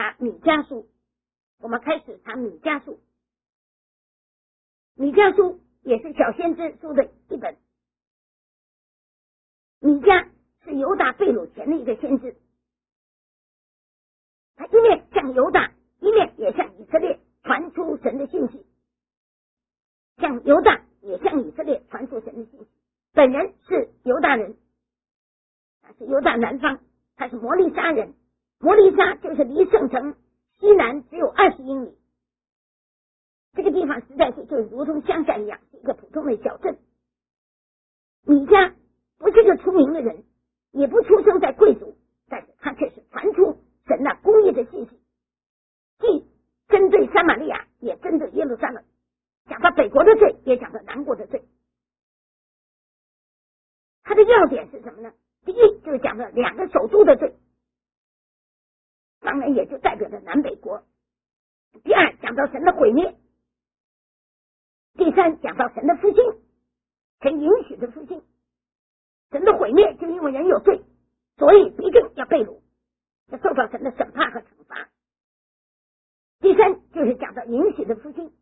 查米迦书。我们开始查米迦书。米迦书也是小先知书的一本。米迦是犹大被掳前的一个先知，他一面向犹大，一面也向以色列传出神的信息，向犹大也向以色列传出神的信息。本人是犹大人，他是犹大南方，他是摩利沙人。摩利沙就是离圣城西南只有20英里，这个地方实在是就如同乡下一样，是一个普通的小镇。米迦不是个出名的人，也不出生在贵族，但是他却是传出神的公义的信息，既针对撒玛利亚，也针对耶路撒冷，讲到北国的罪，也讲到南国的罪。他的要点是什么呢？第一就是讲到2个首都的罪，当然也就代表着南北国。第二讲到神的毁灭。第三讲到神的复兴，神允许的复兴。神的毁灭就因为人有罪，所以必定要被掳，要受到神的审判和惩罚。第三就是讲到允许的复兴。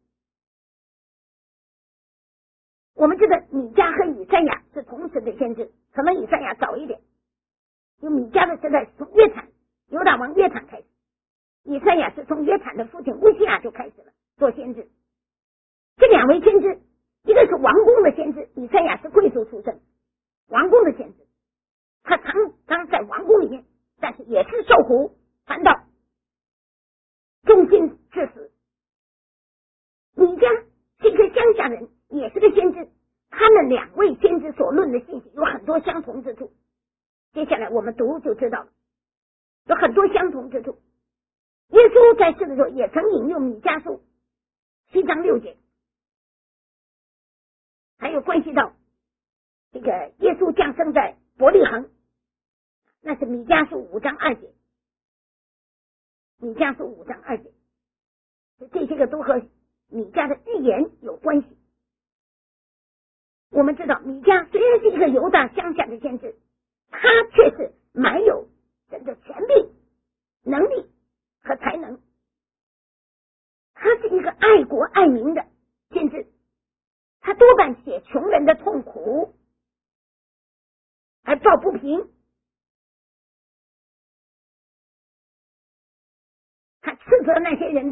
我们知道米迦和以赛亚是同时的先知，可能以赛亚早一点，因为米迦的时代是从约坦犹大王约坦开始，以赛亚是从约坦的父亲乌西亚就开始了做先知。这2位先知，一个是王宫的先知，以赛亚是贵族出身，王宫的先知，他常在王宫里面，但是也是受苦传道，忠心至死。米迦是一个乡下人，也是个先知，他们2位先知所论的信息有很多相同之处，接下来我们读就知道了，有很多相同之处。耶稣在世的时候也曾引用米迦书7章6节，还有关系到这个耶稣降生在伯利恒，那是米迦书5章2节，米迦书5章2节，这些个都和米迦的预言有关系。我们知道米迦虽然是一个犹大乡下的先知，他却是满有神的权柄、能力和才能，他是一个爱国爱民的先知，他多半写穷人的痛苦，还抱不平，他斥责那些人的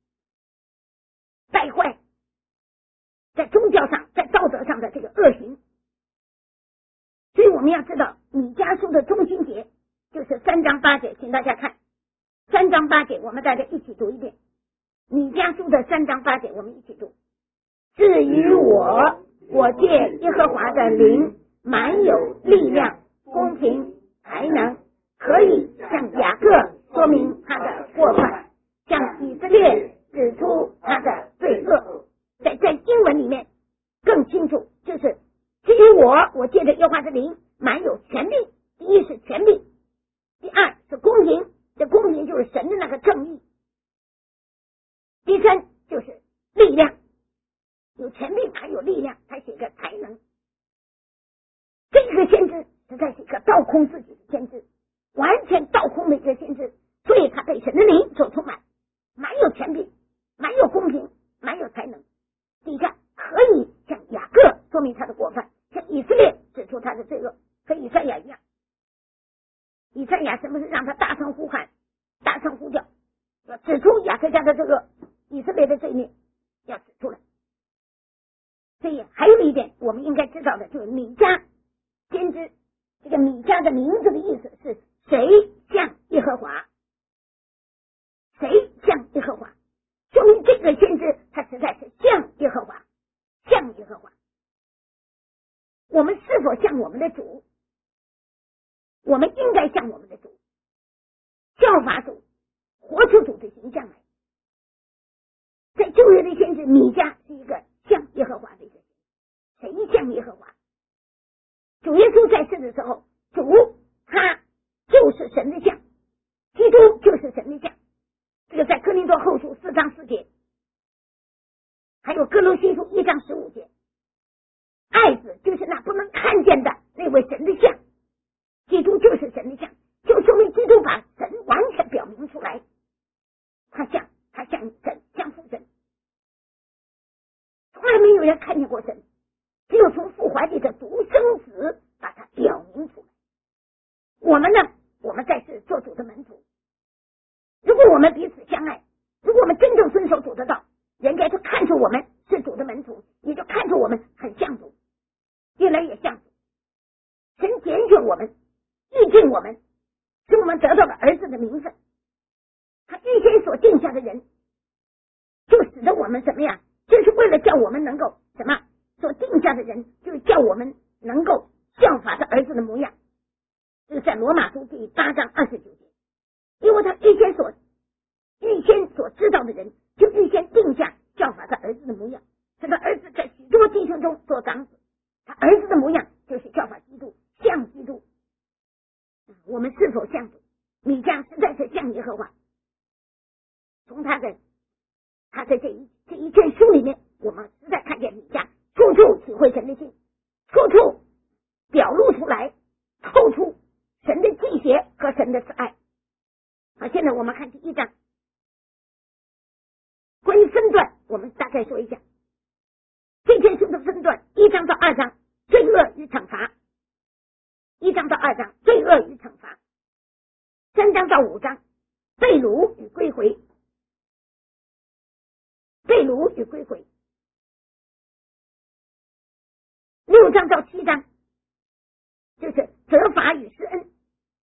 败坏，在宗教上在道德上的这个恶行。所以我们要知道米迦书的中心节就是3章8节，请大家看3章8节，我们大家一起读一遍。米迦书的3章8节，我们一起读。至于我借耶和华的灵满有力量、公平、才能，可以向雅各说明他的过犯，向以色列指出他的罪恶。在经文里面更清楚，就是至于我借着耶和华的灵满有权力。第一是权力，第二是公平，这公平就是神的那个正义。第三就是力量，有权力还有力量，还是一个才能。这个先知实在是一个倒空自己的先知，完全倒空的一个先知，所以他被神的灵所充满，满有权柄，满有公平，满有才能。第三，可以向雅各说明他的过犯，向以色列指出他的罪恶，和以赛亚一样。以赛亚什么是让他大声呼喊，大声呼叫，要指出雅各家的这个以色列的罪孽，要指出来。所以还有一点我们应该知道的，就是米迦先知，这个米迦的名字的意思是谁像耶和华，谁像耶和华，说明这个先知他实在是像耶和华，像耶和华。我们是否像我们的主？我们应该像我们的主，效法主，活出主的形象来。在旧约的先知，米迦是一个像耶和华的一个谁像耶和华？主耶稣在世的时候，主他就是神的像，基督就是神的像。这个在哥林多后书4章4节，还有哥罗西书1章15节。爱子就是那不能看见的那位神的像，基督就是神的像，就说明基督把神完全表明出来， 果我们彼此相爱，如果我们真正遵守主的道，人家就看出我们是主的门徒，也就看出我们很像主，越来越像主。神拣选我们，预定我们，使我们得到了儿子的名分。他预先所定下的人，就使得我们怎么样？就是为了叫我们能够什么？所定下的人，就是叫我们能够效法他儿子的模样。这是在罗马书第8章29节。因为他预先所知道的人，就预先定下效法他儿子的模样，使他儿子在许多弟兄中做长子。他儿子的模样就是效法基督，像基督。我们是否像主？米迦实在是像耶和华。从他在这一卷书里面，我们实在看见米迦处处体会神的心，处处表露出来，透出神的祭邪和神的慈爱。好，现在我们看第1章，关于分段，我们大概说一下这卷书的分段。1章到2章，罪恶与惩罚；1章到2章，罪恶与惩罚；3章到5章，被掳与归回。6章到7章，就是责罚与施恩。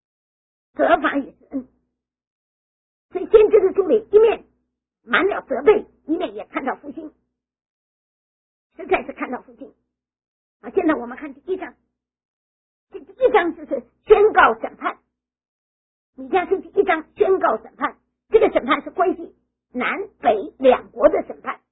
所以先知的书里一面满了责备，一面也看到复兴，实在是看到复兴。现在我们看第1章，第1章就是宣告审判。米迦书第1章宣告审判，这个审判是关系南北2国的审判。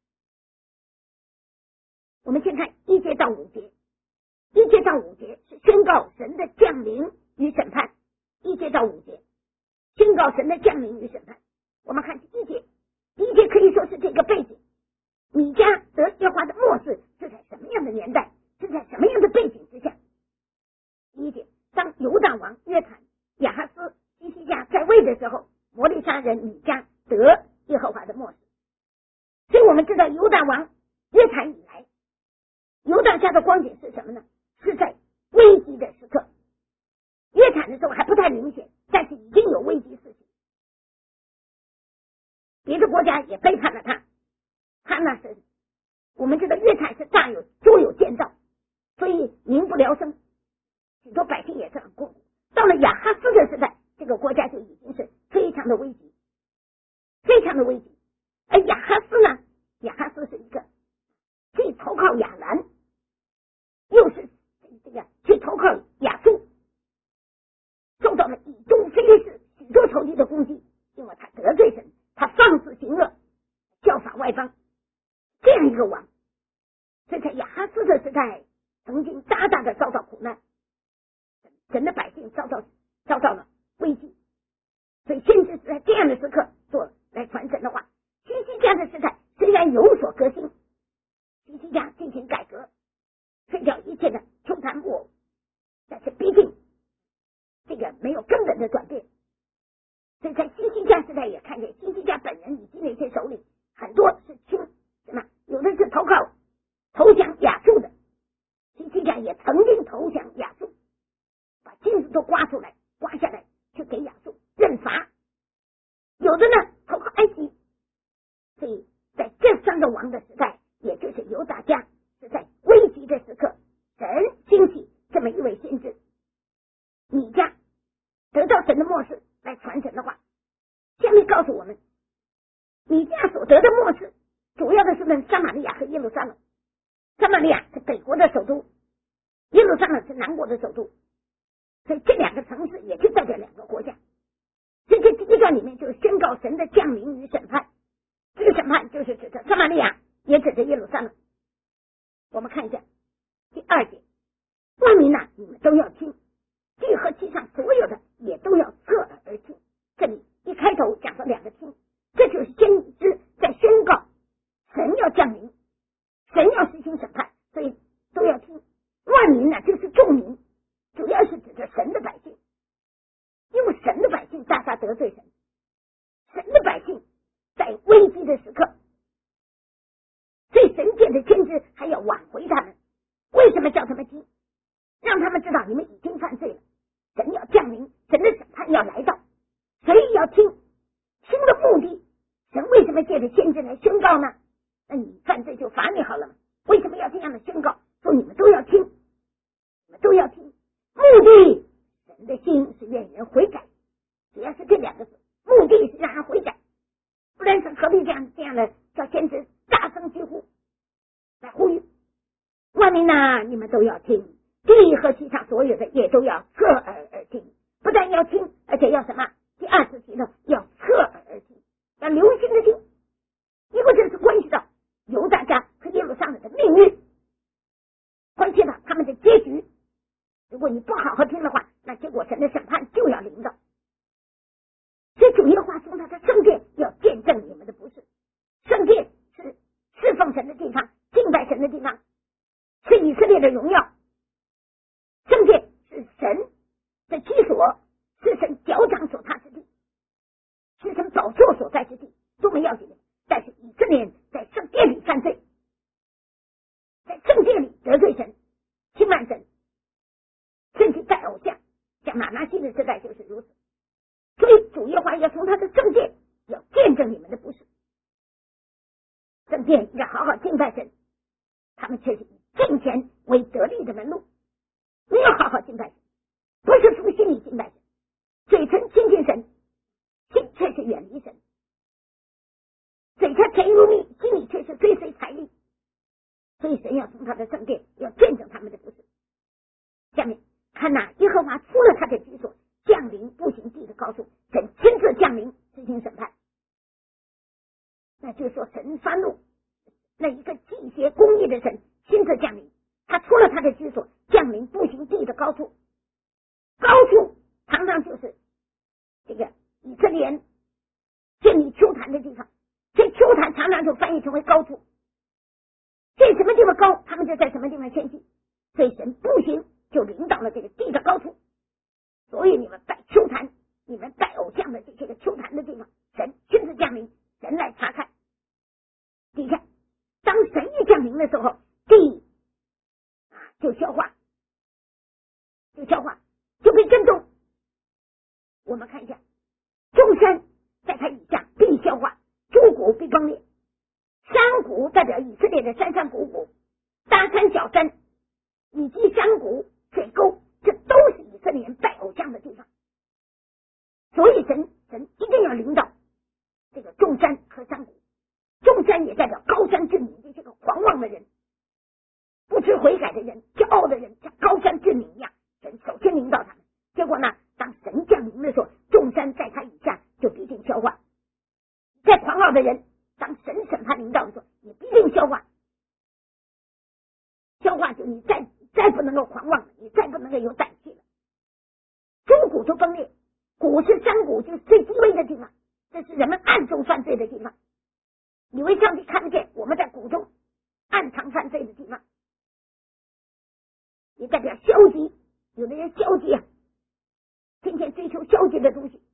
我们先看1节到5节，1节到5节是宣告神的降临与审判。1节到5节宣告神的降临与审判。我们看第1节，第1节可以说是这个背景。米迦得耶和华的末世是在什么样的年代，是在什么样的背景之下？第1节，当犹大王约坦、亚哈斯、西西家在位的时候，摩利沙人米迦得耶和华的末世。所以我们知道犹大王约坦以来，犹大家的光景是什么呢？是在危机的时刻。约坦的时候还不太明显，但是已经有危机事情。别的国家也背叛了他，他那是我们知道约坦是多有建造，所以民不聊生，许多百姓也是很困苦。到了亚哈斯的时代，这个国家就已经是非常的危急。而亚哈斯呢，亚哈斯是一个既投靠亚兰，又是这个去投靠亚述，受到了以东非利士许多仇敌的攻击，因为他得罪神，他放肆行恶，效法外邦，这样一个王。所以在亚哈斯的时代，曾经大大的遭到苦难，神的百姓遭到了危机。所以先知是在这样的时刻做来传神的话。西西家的时代虽然有所革新，西西家进行改革，废掉一切的秋坛木偶，但是毕竟这个没有根本的转变。所以在西西家时代也看见西西家本人以及那些首领很多是听什么，有的是投降亚述的。西西家也曾经投降亚述，把金子都刮下来去给亚述认罚。有的呢投靠埃及。所以在这3个王的时代，也就是犹大家是在危急的时刻，神兴起这么一位先知米迦，得到神的默示来传神的话。下面告诉我们，米迦所得的默示主要的是问撒玛利亚和耶路撒冷。撒玛利亚是北国的首都，耶路撒冷是南国的首都，所以这2个城市也就代表2个国家。所以这第1段里面就是宣告神的降临与审判。这个审判就是指着撒玛利亚，也指着耶路撒冷。我们看一下第2节，万民哪，你们都要听，地和地上所有的也都要侧耳而听。这里一开头讲到2个听，这就是先知在宣告神要降临，神要实行审判，所以都要听。万民呢，就是众民，主要是指着神的百姓，因为神的百姓大大得罪神，神的百姓在危机的时刻，所以神界的先知还要挽回他们。为什么叫他们听？让他们知道你们已经犯罪了，神要降临，神的审判要来到，所以要听。听的罚你好了吗？为什么要这样的宣告？说你们都要听，你们都要听。目的，神的心是愿人悔改，主要是这两个字，目的是让人悔改。不然是何必这样的叫先知大声疾呼来呼吁万民呐，你们都要听，地和其上所有的也都要侧耳而听。不但要听，而且要什么？第二次提呢，要侧耳而听，要留心的听，因为这是关系到犹大家和耶路撒冷的命运，关系到他们的结局。如果你不好好听的话，那结果神的审判就要临到。所以主耶和华从他的圣殿要见证你们的不是，圣殿是侍奉神的地方，敬拜神的地方，是以色列的荣耀。圣殿是神的居所，是神脚掌所踏之地，是神宝座所在之地，都没要紧的。但是以色列人在圣殿里犯罪，在圣殿里得罪神，轻慢神，甚至拜偶像，像马拿西的时代就是如此。所以主耶和华要从他的圣殿要见证你们的不是，圣殿要好好敬拜神，他们却是以敬虔为得利的门路，没有好好敬拜神，不是从心里敬拜神，嘴唇亲近神，心却是远离神，嘴唇甜如蜜，心里却是追随财力。所以神要从他的圣殿要见证他们的不是。下面看哪，耶和华出了他的居所，降临步行地的高处，神亲自降临执行审判。那就是说神发怒，那一个祭邪公义的神亲自降临，他出了他的居所，降临步行地的高处。高处常常就是这个以色列人建立丘坛的地方，这丘坛常常就翻译成为高处，这什么地方高，他们就在什么地方献祭。所以神步行就领导了这个地的高处。所以你们拜丘坛，你们拜偶像的这个丘坛的地方，神亲自降临，神来查看。底下当神一降临的时候，地就消化，就被震动。我们看一下，众山在它以下必消化，诸谷必崩裂。山谷代表以色列的山山谷谷，大山小山以及山谷水沟，这都是以色列人拜偶像的地方。所以神一定要领导这个众山和山谷。众山也代表高山峻岭，这个狂妄的人，不知悔改的人，骄傲的人，像高山峻岭一样，神首先领导他们。结果呢，当神降临的时候，众山在他以下就必定消化。再狂傲的人，当神审判领导的时候，也必定消化。消化就你再不能够狂妄了，你再不能够有胆气了。诸谷就崩裂，谷是山谷，就是最低微的地方，这是人们暗中犯罪的地方。以为上帝看得见我们在谷中暗藏犯罪的地方，也代表消极。有的人消极天天追求消极的东西，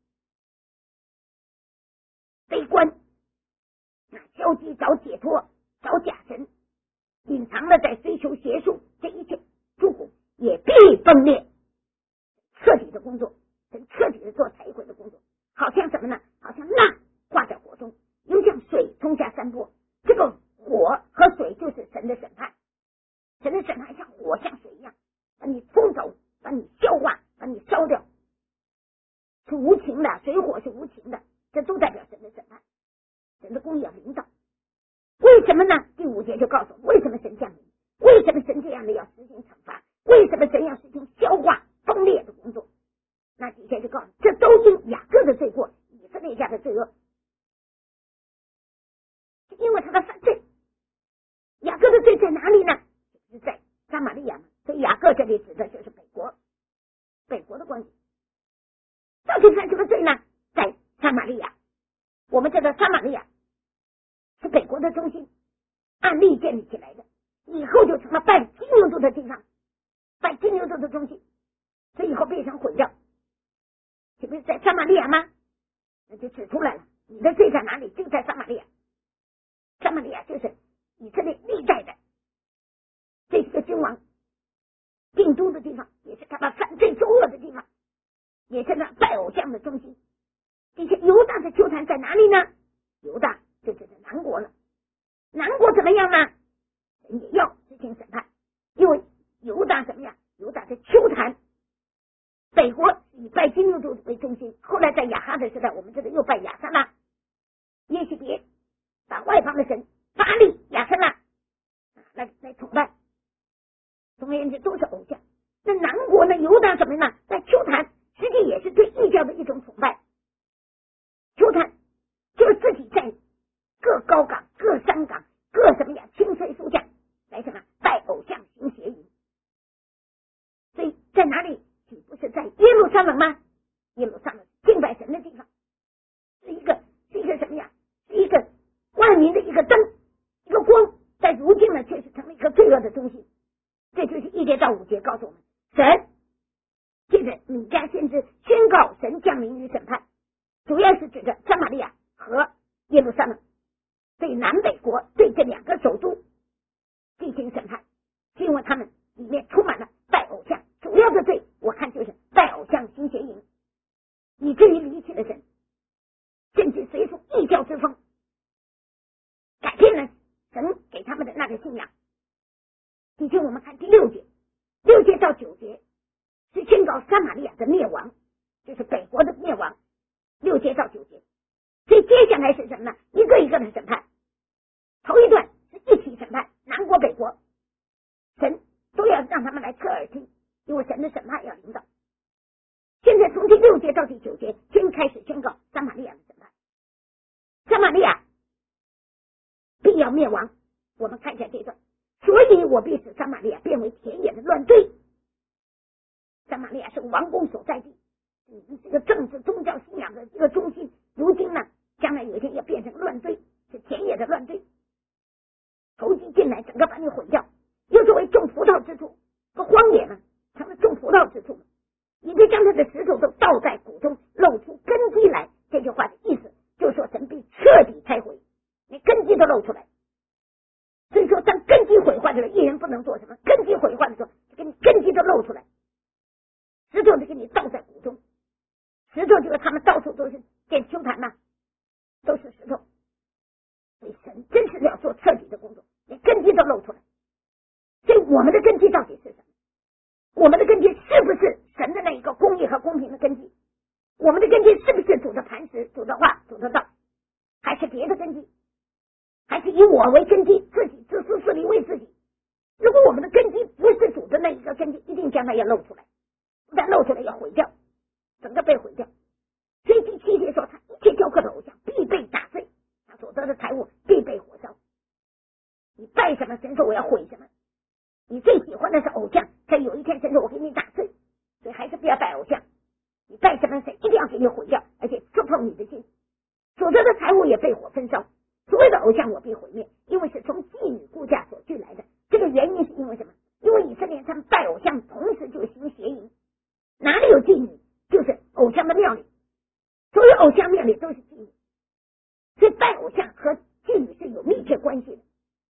悲观，消极找解脱，找假神，隐藏的在追求邪术，这一切诸谷也必崩裂。彻底的工作，彻底的做才会的工作，好像什么呢？好像蜡挂在火中，又像水冲下山坡。这个火和水就是神的审判，神的审判像火像水一样，把你冲走，把你消化，把你烧掉，是无情的，水火是无情的，这都代表神的审判，神的公义要领导。为什么呢？第5节就告诉我为什么神降临，为什么神这样的要实行惩罚，为什么神要实行消化崩裂的工作。那底下就告诉这都因雅各的罪过，以色列家的罪恶，因为他的犯罪。雅各的罪在哪里呢？是在撒玛利亚嘛。所以雅各这里指的就是北国的关系。到底犯什么罪呢？在撒玛利亚。我们知道撒玛利亚是北国的中心，按例建立起来的，以后就成了拜金牛犊的地方，拜金牛犊的中心，所以以后被神毁掉。这不是在撒玛利亚吗？那就指出来了，你的罪在哪里？就在撒玛利亚。撒玛利亚就是以色列历代的这个君王定都的地方，也是他们犯罪作恶的地方，也是那拜偶像的中心。这些犹大的丘坛在哪里呢？犹大就指的南国了。南国怎么样呢？ 方的神巴力、亚特拉来崇拜。总而言之，都是偶像。那南国呢，犹大什么呢？在丘坛实际也是对异教的一种崇拜。丘坛就是自己在各高岗、各山岗、各什么呀青翠树下来什么拜偶像行邪淫。所以在哪里？岂不是在耶路撒冷吗？耶路撒冷敬拜神的地方，是一个什么呀？是一个万民的一个灯，一个光。在如今呢，却是成了一个罪恶的中心。这就是1节到5节告诉我们，神借着米迦先知宣告神降临与审判，主要是指着撒玛利亚和耶路撒冷，对南北国，对这2个首都进行审判，是因为他们里面充满了拜偶像，主要的罪我看就是拜偶像行邪淫，以至于离弃了神，甚至随从异教之风，改变了神给他们的那个信仰。以及我们看第6节到9节是宣告撒玛利亚的灭亡，就是北国的灭亡。6节到9节，所以接下来是什么呢？一个一个的审判。头一段是一起审判南国北国，神都要让他们来侧耳听，因为神的审判要临到。现在从第6节到第9节先开始宣告撒玛利亚的审判。撒玛利亚必要灭亡，我们看一下这段。所以我必使撒玛利亚变为田野的乱堆。撒玛利亚是王宫所在地，这个政治宗教信仰的一个中心，如今呢，将来有一天要变成乱堆，是田野的乱堆，投机进来，整个把你毁掉。又作为种葡萄之处，个荒野呢，成了种葡萄之处，你可以将它的石头都倒在谷中，露出根基来。这句话的意思就是说，神必彻底拆毁，连根基都露出来。所以说，当根基毁坏的时候，一人不能做什么？根基毁坏的时候，就给你根基都露出来，石头就给你倒在谷中。石头就是他们到处都是建丘坛嘛，都是石头。所以神真是要做彻底的工作，连根基都露出来。所以我们的根基到底是什么？我们的根基是不是神的那一个公义和公平的根基？我们的根基是不是主的磐石、主的话、主的道，还是别的根基？还是以我为根基，自己自私自利为自己？如果我们的根基不是主的那一个根基，一定将来要露出来，不但露出来要毁掉，整个被毁掉。所以第7节说，他一切雕刻的偶像必被打碎，他所得的财物必被火烧。你拜什么神说我要毁什么，你最喜欢的是偶像，在有一天神说我给你打碎，所以还是不要拜偶像。你拜什么神一定要给你毁掉，而且触碰你的心，所得的财物也被火焚烧。所有的偶像我必毁灭，因为是从妓女估价所聚来的。这个原因是因为什么？因为以色列人他们拜偶像，同时就行邪淫。哪里有妓女，就是偶像的庙里，所有偶像庙里都是妓女，所以拜偶像和妓女是有密切关系的。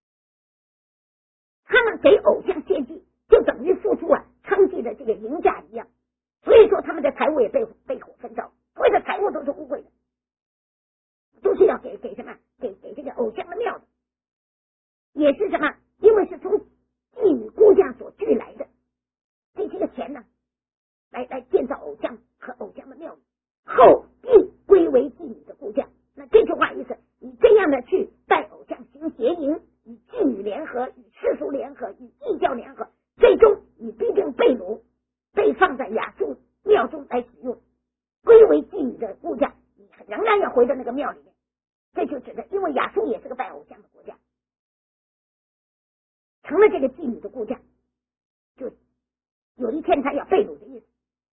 他们给偶像献祭，就等于付出娼妓的这个淫价一样。所以说他们的财物也被火焚烧，所有的财物都是污秽的，都是要给什么？给这个偶像的庙的，也是什么？因为是从妓女估价所聚来的，这些个钱呢，来建造偶像和偶像的庙，后必归为妓女的估价。那这句话意思，你这样的去拜偶像行邪淫，与妓女联合，与世俗联合，与异教联合，最终你必定被掳，被放在亚述庙中来使用，归为妓女的估价，你仍然要回到那个庙里面。这就指的，因为亚述也是个拜偶像的国家，成了这个妓女的估价，就有一天他要被掳的意思，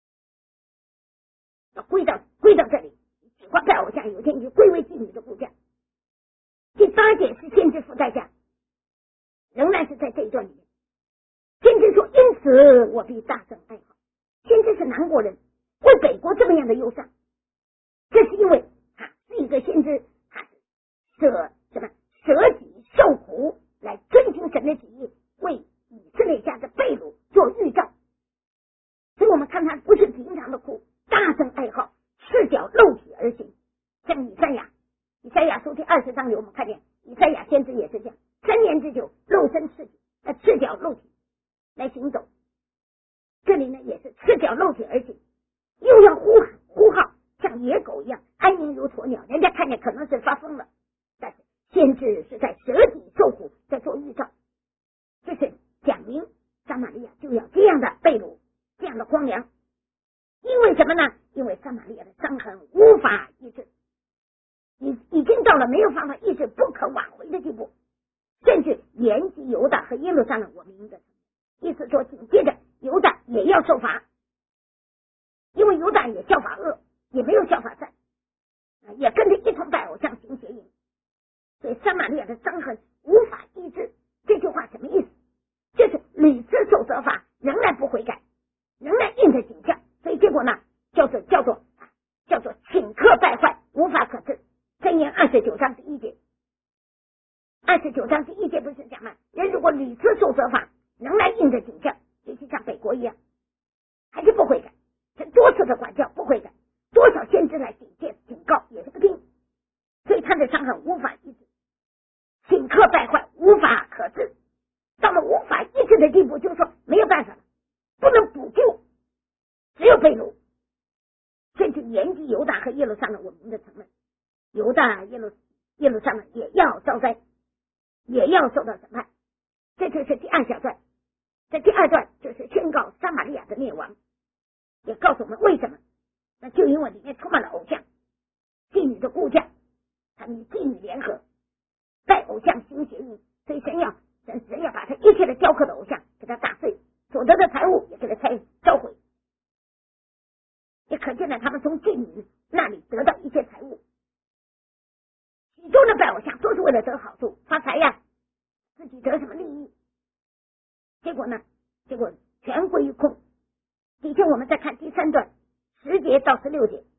要归到这里。喜欢拜偶像，有一天你就归为妓女的估价。第8节是先知付代价，仍然是在这一段里面。先知说，因此我必大声哀嚎。先知是南国人，为北国这么样的忧伤，这是因为他是一个先知，舍己受苦来遵行神的旨意，为以色列家的被掳做预兆。所以我们看他不是平常的哭，大声哀嚎，赤脚露体而行。像以赛亚书第20章里我们看见，以赛亚先知也是这样，3年之久露身赤脚露体来行走。这里呢也是赤脚露体而行，又要呼号，像野狗一样，哀鸣如鸵鸟。人家看见可能是发疯了，但是先知是在舍己受苦，在做预兆，就是讲明撒玛利亚就要这样的被掳，这样的荒凉。因为什么呢？因为撒玛利亚的伤痕无法医治，已经到了没有办法医治、不可挽回的地步，甚至延及犹大和耶路撒冷我民的。意思说，紧接着犹大也要受罚，因为犹大也效法恶，也没有效法善，也跟着一同拜偶像行邪淫，所以撒玛利亚的伤痕无法医治。这句话什么意思？就是屡次受责罚，仍然不悔改，仍然硬着颈项，所以结果呢，叫做顷刻败坏，无法可治。箴言29章第1节，29章第1节不是讲吗？人如果屡次受责罚，仍然硬着颈项，就像北国一样，还是不悔改，这多次的管教不悔改，多少先知来警戒警告也是不听，所以他的伤痕无法医治，顷刻败坏，无法可治。到了无法医治的地步，就是说没有办法了，不能补救，只有被掳，甚至延及犹大和耶路撒冷我民的城门。犹大、耶路撒冷也要遭灾，也要受到审判。这就是第2小段。这第2段就是宣告撒玛利亚的灭亡，也告诉我们为什么。那就因为里面充满了偶像、妓女的故乡，他们与妓女联合，拜偶像行邪淫，所以神要把他一切的雕刻的偶像给他打碎，所得的财物也给他烧毁。也可见了他们从妓女那里得到一些财物，许多的拜偶像都是为了得好处发财呀，自己得什么利益，结果全归于空。底下我们再看第3段10节到16节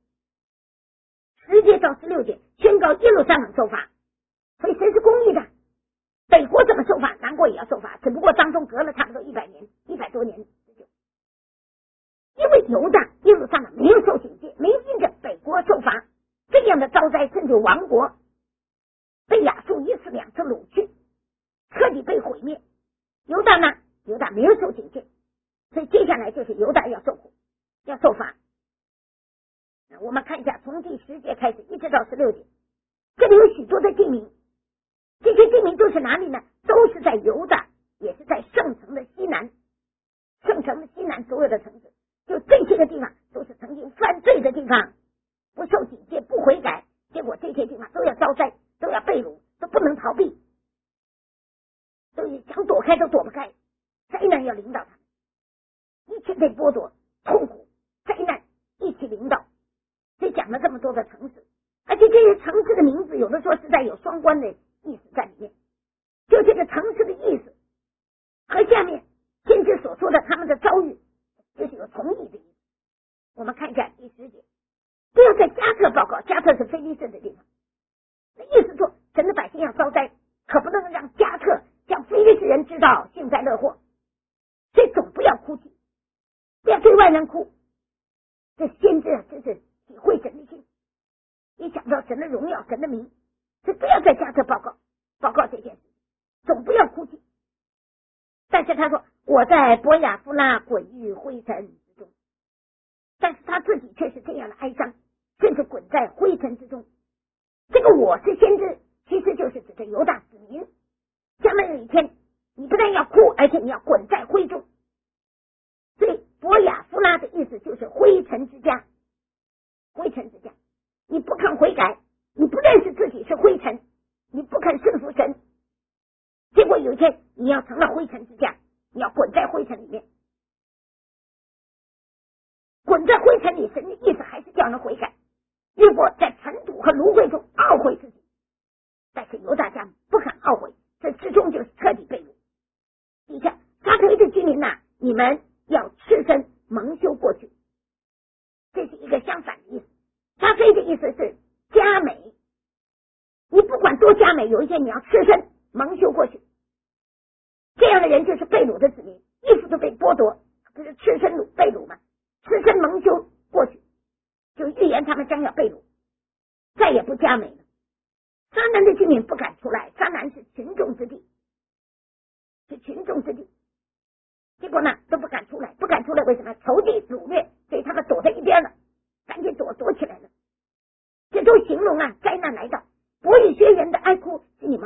，10节到16节宣告耶路撒冷受罚，所以神是公义的，北国怎么受罚，南国也要受罚，只不过当中隔了差不多100多年之久。因为犹大、耶路撒冷没有受警戒，没有因着北国受罚，这样的遭灾，甚至亡国，被亚述1次2次掳去，彻底被毁灭。犹大呢？犹大没有受警戒，所以接下来就是犹大要受苦，要受罚。我们看一下，从第10节开始一直到16节，这里有许多的地名，这些地名都是哪里呢？都是在犹大，也是在圣城的西南，圣城的西南所有的城市，就这些个地方都是曾经犯罪的地方，不受警戒，不悔改，结果这些地方都要遭灾，都要被掳，都不能逃避，所以想躲开都躲不开，灾难要领导他们，一切被剥夺，痛苦灾难一起领导。所以讲了这么多的城市，而且这些城市的名字有的说实在有双关的意思在里面，就这个城市的意思和下面先知所说的他们的遭遇就是有同义的意思。我们看一下第10节，不要在加特报告，加特是非利士的地方，那意思说神的百姓要遭灾，可不能让加特向非利士人知道幸灾乐祸，所以总不要哭泣，不要对外人哭。这先知真是体会神的心，一想到神的荣耀、神的名，所以不要在加特报告这件事，总不要哭泣。但是他说我在伯亚夫拉滚于灰尘之中，但是他自己却是这样的哀伤，甚至滚在灰尘之中。这个我是先知，其实就是指着犹大子民，将来有一天你不但要哭，而且你要滚在灰中。所以伯亚夫拉的意思就是灰尘之家，灰尘之家，你不肯悔改，你不认识自己是灰尘，你不肯顺服神，结果有一天你要成了灰尘之家，你要滚在灰尘里面。滚在灰尘里，神的意思还是叫人悔改，如果在尘土和炉灰中懊悔自己，但是犹大家不肯懊悔，这之中就是彻底被掳。底下撒推的居民呐，你们要赤身蒙羞过去，这是一个相反的意思。撒推的意思是佳美，你不管多佳美，有一天你要赤身蒙羞过去。这样的人就是被掳的子民，衣服都被剥夺，不是赤身被掳吗？赤身蒙羞过去，就预言他们将要被掳，再也不佳美了。迦南的居民不敢出来，迦南是群众之地，结果呢都不敢出来，为什么？仇敌掳掠，所以他们躲在一边了，赶紧躲起来了。这都形容啊灾难来到。伯以薛人的哀哭是你们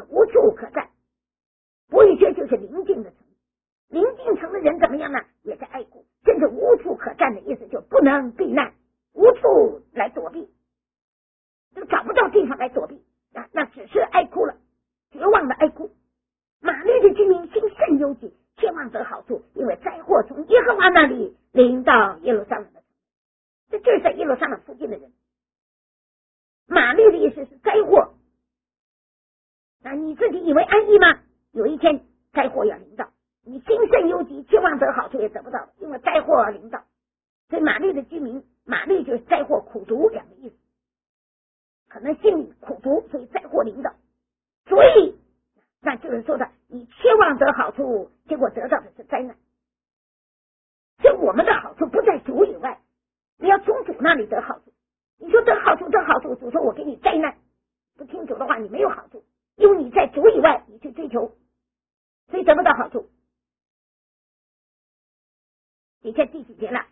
你自己以为安逸吗？有一天灾祸要临到，你心甚忧急，期望得好处也得不到，因为灾祸临到。所以马律的居民，马律就是灾祸苦读两个意思，可能心里苦读，所以灾祸临到。所以那就是说的，你期望得好处，结果得到的是灾难。所以我们的好处不在主以外，你要从主那里得好处。你说得好处，主说我给你灾难，不听主的话，你没有好处，因为你在主以外你去追求，所以得不到好处。你看第几节了？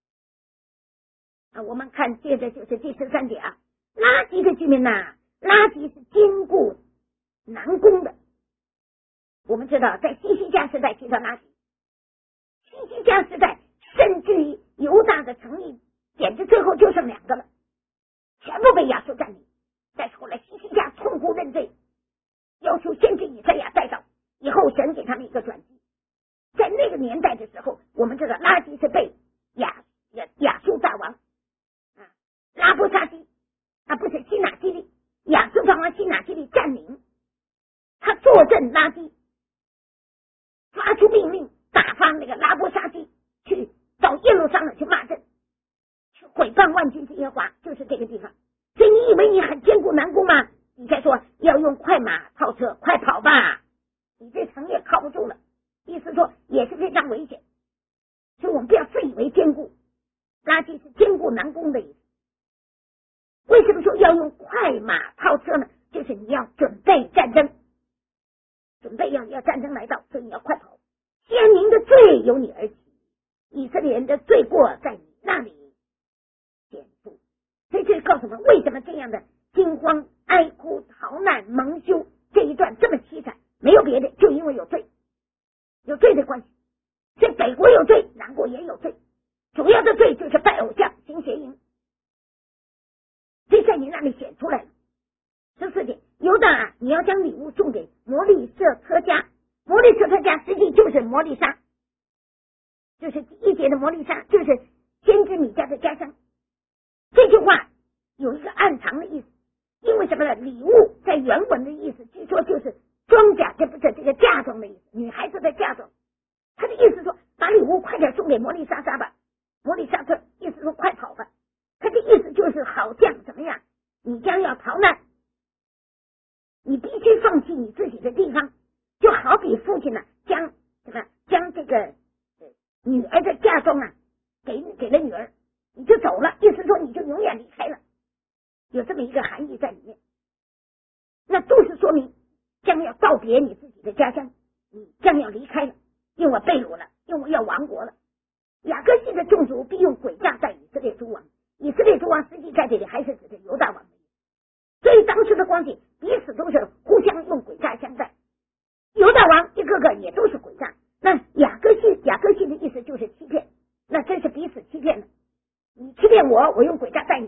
我们看接着就是第13节啊。拉吉的居民拉吉是坚固难攻的。我们知道在西西家时代提到拉吉，西西家时代甚至于犹大的城邑简直最后就剩2个了，全部被亚述占领。但是后来西西家痛哭认罪，要求先知以赛亚带到，以后神给他们一个转机。在那个年代的时候，我们知道拉吉是被亚述大王拉伯沙基不是西拿基利，亚述大王西拿基利占领，他坐镇拉基，发出命令打发那个拉伯沙基去到耶路撒冷去骂阵，去毁谤万军之耶和华，就是这个地方。所以你以为你很坚固难攻吗？你再说要用快马套车，快跑吧，你这城也靠不住了，意思说也是非常危险。所以我们不要自以为坚固，拉基是坚固难攻的意思。为什么说要用快马套车呢？就是你要准备战争，准备要战争来到，所以你要快跑。先民的罪由你而起，以色列人的罪过在你那里显出。所以这告诉我们为什么这样的惊慌哀哭逃难蒙羞这一段这么凄惨，没有别的，就因为有罪，有罪的关系。所以北国有罪，南国也有罪，主要的罪就是拜偶像行邪淫，所以在你那里显出来了。14节，犹大你要将礼物送给摩利舍特家，摩利舍特家实际就是摩利沙，就是第1节的摩利沙，就是先知米迦的家乡。这句话有一个暗藏的意思，因为什么呢？礼物在原文的意思据说就是装甲，这不是这个嫁妆的意思，女孩子的嫁妆。他的意思说把礼物快点送给摩利沙沙吧，摩利沙特意思说快跑吧。他的意思就是好像怎么样，你将要逃难，你必须放弃你自己的地方，就好比父亲将这个女儿的嫁妆给了女儿，你就走了，意思说你就永远离开了，有这么一个含义在里面。那都是说明将要道别你自己的家乡，你将要离开了，因为被掳了，因为要亡国了。雅各系的众族必用诡诈待以色列诸王，以色列诸王实际在这里还是指的犹大王的意思。所以当时的光景彼此都是互相用诡诈相待，犹大王一个个也都是诡诈。那雅各系的意思就是欺骗，那这是彼此欺骗的，你欺骗我，我用诡诈待你。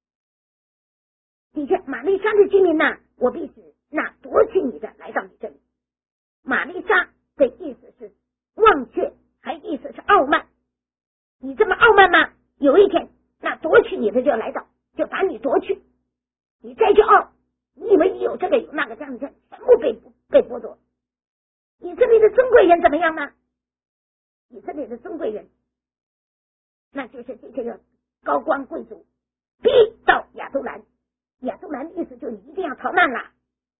的确，玛丽莎的居民我必使那夺取你的来到你这里。玛丽莎的意思是忘却，还意思是傲慢。你这么傲慢吗？有一天那夺取你的就来到，就把你夺去，你再去傲，你以为你有这个有那个这样的，全部被剥夺。以色列的尊贵人怎么样呢？以色列的尊贵人那就是这个高官贵族逼到亚杜兰，亚杜兰的意思就是你一定要逃难了，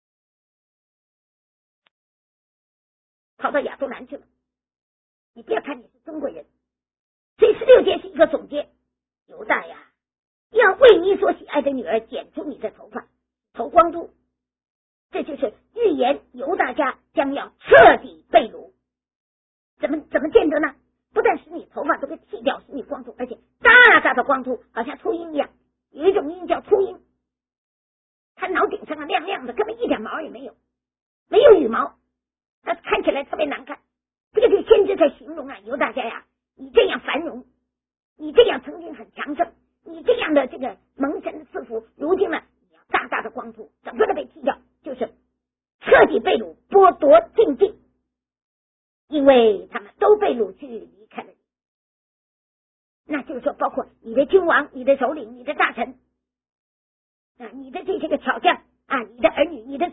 跑到亚杜兰去了。你不要看你是尊贵人。这16节是一个总结，犹大呀，要为你所喜爱的女儿剪出你的头发，头光秃，这就是预言犹大家将要彻底被掳。怎么见得呢？不但使你头发都给剃掉，使你光秃，而且大大的光秃，好像秃鹰一样。有一种鹰叫秃鹰，它脑顶上亮亮的，根本一点毛也没有，没有羽毛，它看起来特别难看。这个就先知在形容犹大家呀，你这样繁荣，你这样曾经很强盛，你这样的这个蒙神的赐福，如今呢你要大大的光秃，整个的被剃掉，就是彻底被掳，剥夺禁忌，因为他们都被掳去离开了你。那就是说包括你的君王，你的首领，你的大臣你的这些个巧匠你的儿女，你的子孙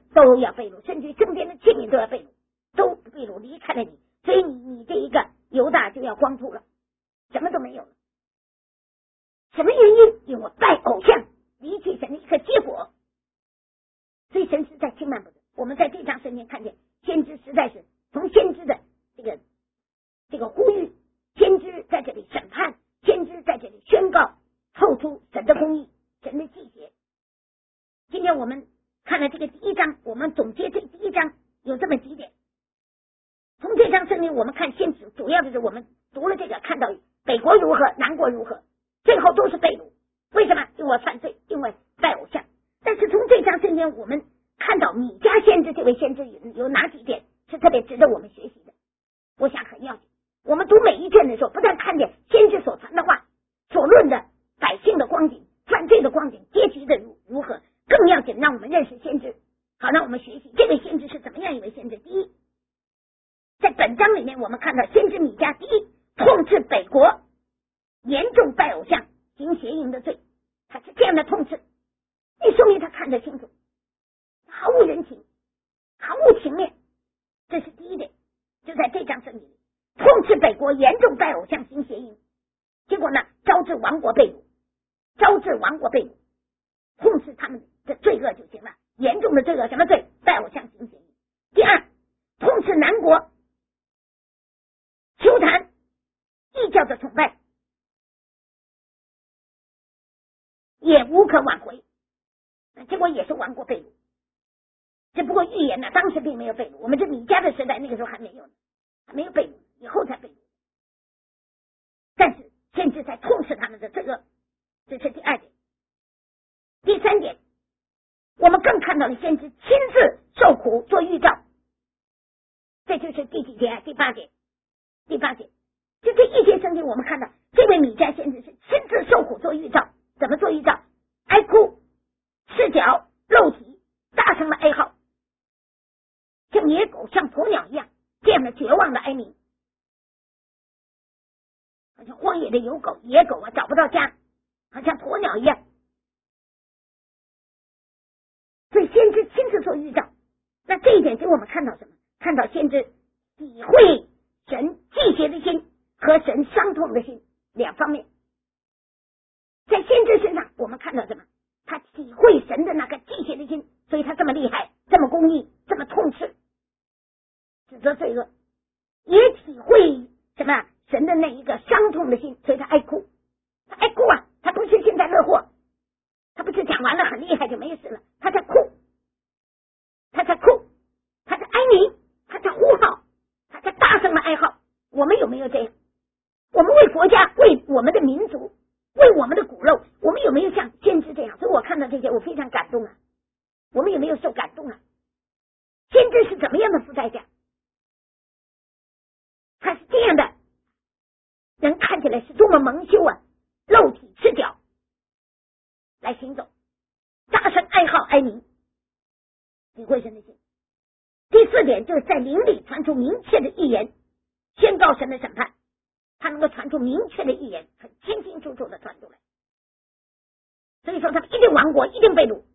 都要被掳，甚至身边的器皿都要被掳，都被掳离开了你，所以你这一个犹大就要光秃了，什么都没有了。什么原因？因为拜偶像离弃神的一个结果。所以神是在轻慢不得。我们在这章圣经看见先知实在是从先知的这个呼吁，先知在这里审判，先知在这里宣告，透出神的公义，神的祭邪。今天我们看了这个第一章，我们总结这第一章有这么几点。从这章圣经我们看先知，主要的是我们读了这个，看到北国如何，南国如何，最后都是被掳。为什么？因为犯罪，因为拜偶像。但是从这章圣经我们看到米迦先知这位先知有哪几点是特别值得我们学习的？我想很要紧。我们读每一卷的时候，不但看见先知所传的话，所论的百姓的光景，犯罪的光景，结局的如何，更要紧让我们认识先知。好，让我们学习这位先知是怎么样一位先知。第一，在本章里面我们看到先知米迦，第一，痛斥北国严重拜偶像行邪淫的罪，他是这样的痛斥，这说明他看得清楚，毫无人情，毫无情面，这是第一点。就在这章圣经里，痛斥北国严重拜偶像行邪淫，结果呢，招致亡国被掳，痛斥他们的罪恶就行了。严重的罪恶什么罪？拜偶像行邪淫。第二，痛斥南国邱坛异教的崇拜，也无可挽回，结果也是亡国被掳。只不过预言呢，当时并没有被掳，我们这米迦的时代那个时候还没有呢，还没有被掳，以后才被掳。但是先知在痛斥他们的罪恶，这是第二点。第三点，我们更看到了先知亲自受苦做预兆，这就是第几节？第八节。就这一节圣经，我们看到这位米迦先知是亲自受苦做预兆。怎么做预兆？哀哭、赤脚、露体，大声的哀嚎，像野狗像鸵鸟一样，这样的绝望的哀鸣，好像荒野的野狗啊，找不到家，好像鸵鸟一样。所以先知亲自做预兆，那这一点给我们看到什么？看到先知体会神祭邪的心和神伤痛的心两方面。在先知身上我们看到什么？他体会神的那个祭邪的心，所以他这么厉害，这么公义，这么痛斥指责罪恶，也体会什么？神的那一个伤痛的心，所以他爱哭。他爱哭啊，他不是幸灾乐祸，他不是讲完了很厉害就没事了，他在哭，他在哀鸣，他在呼号，他在大声的哀号。我们有没有这样？我们为国家，为我们的民族，为我们的骨肉，我们有没有像先知这样？所以我看到这些我非常感动啊。我们有没有受感动啊？先知是怎么样的付代价？他是这样的人，看起来是多么蒙羞啊，露体赤脚来行走，大声哀号哀鸣，体会神的心。第四点就是在灵里传出明确的预言，宣告神的审判，他能够传出明确的预言，很清清楚楚的传出来。所以说他们一定亡国，一定被掳，